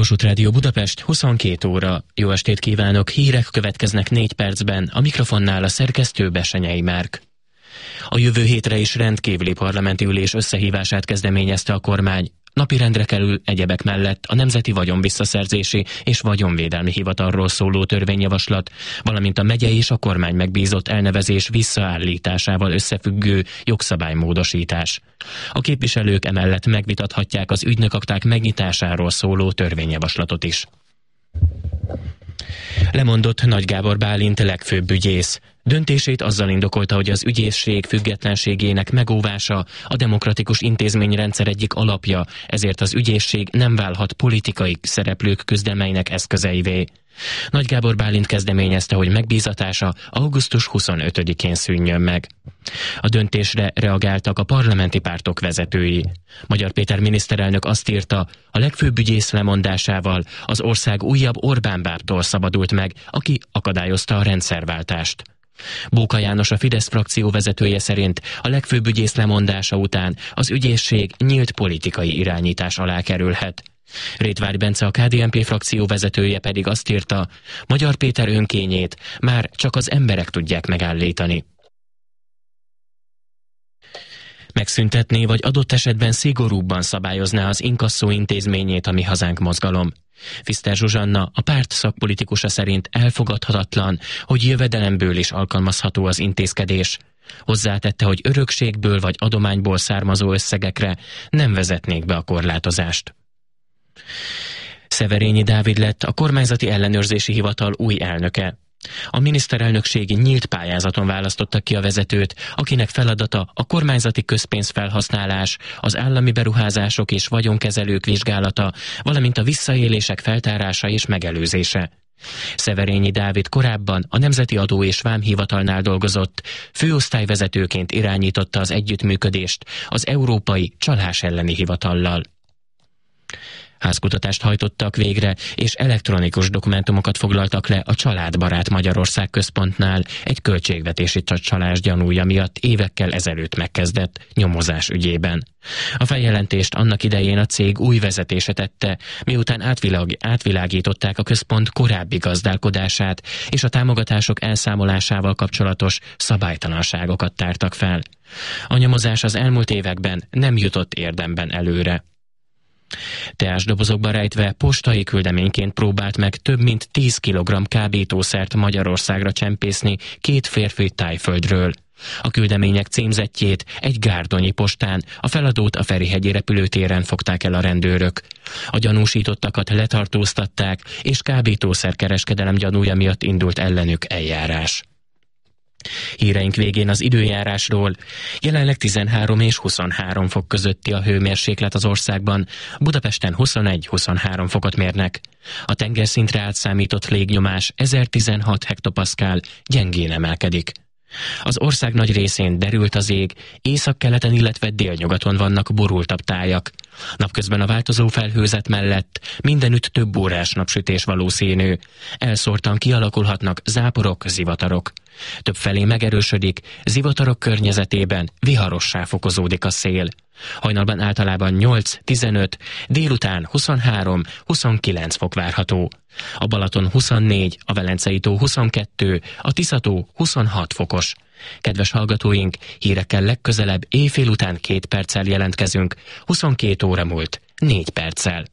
Kossuth Rádió Budapest, 22 óra. Jó estét kívánok, hírek következnek 4 percben, a mikrofonnál a szerkesztő Bessenyei Márk. A jövő hétre is rendkívüli parlamenti ülés összehívását kezdeményezte a kormány. Napirendre kerül egyebek mellett a Nemzeti Vagyonvisszaszerzési és Vagyonvédelmi Hivatalról szóló törvényjavaslat, valamint a megye és a kormány megbízott elnevezés visszaállításával összefüggő jogszabálymódosítás. A képviselők emellett megvitathatják az ügynökakták megnyitásáról szóló törvényjavaslatot is. Lemondott Nagy Gábor Bálint legfőbb ügyész. Döntését azzal indokolta, hogy az ügyészség függetlenségének megóvása a demokratikus intézményrendszer egyik alapja, ezért az ügyészség nem válhat politikai szereplők küzdelmeinek eszközeivé. Nagy Gábor Bálint kezdeményezte, hogy megbízatása augusztus 25-én szűnjön meg. A döntésre reagáltak a parlamenti pártok vezetői. Magyar Péter miniszterelnök azt írta, a legfőbb ügyész lemondásával az ország újabb Orbán bábtól szabadult meg, aki akadályozta a rendszerváltást. Bóka János, a Fidesz frakció vezetője szerint a legfőbb ügyész lemondása után az ügyészség nyílt politikai irányítás alá kerülhet. Rétvári Bence, a KDNP frakció vezetője pedig azt írta, Magyar Péter önkényét már csak az emberek tudják megállítani. Megszüntetné vagy adott esetben szigorúbban szabályozná az inkasszó intézményét a Mi Hazánk mozgalom. Fiszter Zsuzsanna, a párt szakpolitikusa szerint elfogadhatatlan, hogy jövedelemből is alkalmazható az intézkedés. Hozzátette, hogy örökségből vagy adományból származó összegekre nem vezetnék be a korlátozást. Szeverényi Dávid lett a Kormányzati Ellenőrzési Hivatal új elnöke. A miniszterelnökség nyílt pályázaton választotta ki a vezetőt, akinek feladata a kormányzati közpénzfelhasználás, az állami beruházások és vagyonkezelők vizsgálata, valamint a visszaélések feltárása és megelőzése. Szeverényi Dávid korábban a Nemzeti Adó és Vámhivatalnál dolgozott, főosztályvezetőként irányította az együttműködést az Európai Csalás elleni hivatallal. Házkutatást hajtottak végre, és elektronikus dokumentumokat foglaltak le a Családbarát Magyarország központnál egy költségvetési csalás gyanúja miatt évekkel ezelőtt megkezdett nyomozás ügyében. A feljelentést annak idején a cég új vezetése tette, miután átvilágították a központ korábbi gazdálkodását, és a támogatások elszámolásával kapcsolatos szabálytalanságokat tártak fel. A nyomozás az elmúlt években nem jutott érdemben előre. Teásdobozokba rejtve postai küldeményként próbált meg több mint 10 kg kábítószert Magyarországra csempészni 2 férfi Tájföldről. A küldemények címzettjét egy gárdonyi postán, a feladót a Ferihegyi repülőtéren fogták el a rendőrök. A gyanúsítottakat letartóztatták, és kábítószerkereskedelem gyanúja miatt indult ellenük eljárás. Híreink végén az időjárásról. Jelenleg 13 és 23 fok közötti a hőmérséklet az országban, Budapesten 21-23 fokot mérnek. A tengerszintre átszámított légnyomás 1016 hektopaszkál, gyengén emelkedik. Az ország nagy részén derült az ég, északkeleten, illetve délnyugaton vannak borultabb tájak. Napközben a változó felhőzet mellett mindenütt több órás napsütés valószínű. Elszórtan kialakulhatnak záporok, zivatarok. Többfelé megerősödik, zivatarok környezetében viharossá fokozódik a szél. Hajnalban általában 8-15, délután 23-29 fok várható. A Balaton 24, a Velencei tó 22, a Tisza-tó 26 fokos. Kedves hallgatóink, hírekkel legközelebb éjfél után 2 perccel jelentkezünk, 22 óra múlt 4 perccel.